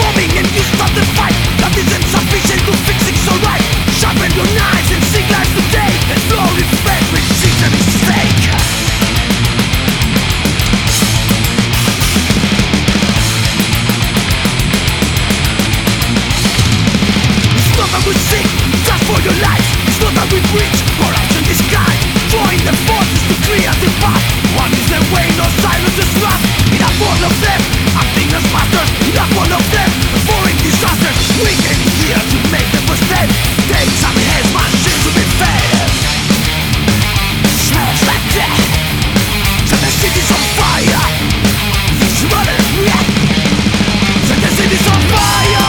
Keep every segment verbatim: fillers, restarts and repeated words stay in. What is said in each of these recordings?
bombing and you stop the fight. That isn't sufficient to fix things alright. Sharpen your knives and seek lives today, and flow respect with season is stake. It's not that we seek just for your lives. It's not that we preach corruption in the sky. Join the forces to clear the path. One is the way, no silence is wrath. In a world of them, acting as masters. In a world of them, avoiding disasters. We came here to make the first step. Take some heads, machines to be fed. Smells like death. Set the cities on fire. This running, yeah. Set the cities on fire.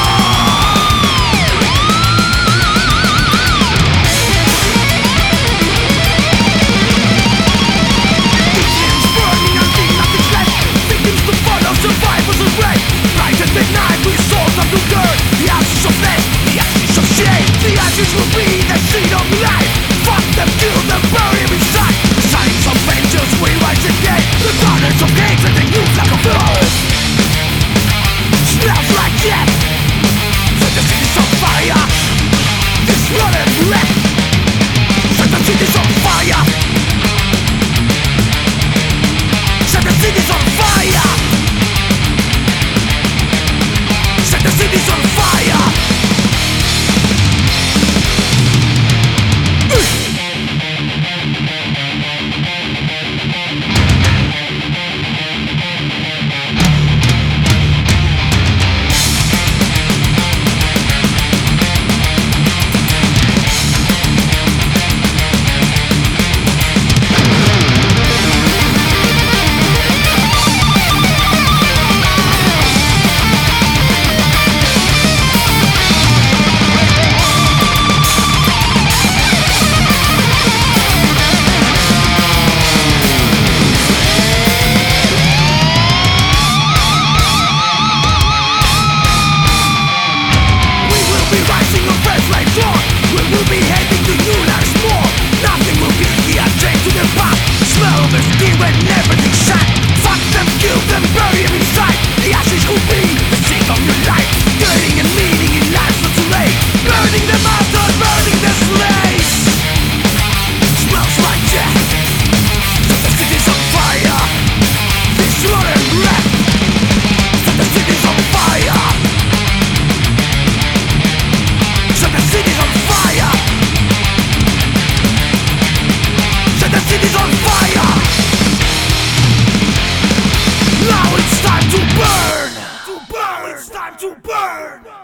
Survivors of rain, right at midnight with swords of the dirt. The ashes of flesh, the ashes of shame. The ashes will be the seed of life. Fuck them, kill them, bury them inside. The signs of vengeance we rise again. The darkness of hatred and youth like a flood. Smells like death. Set the cities on fire. This blood and breath. Set the cities on fire. Set the cities on fire. The city's on fire. Now it's time to burn! To burn! It's time to burn!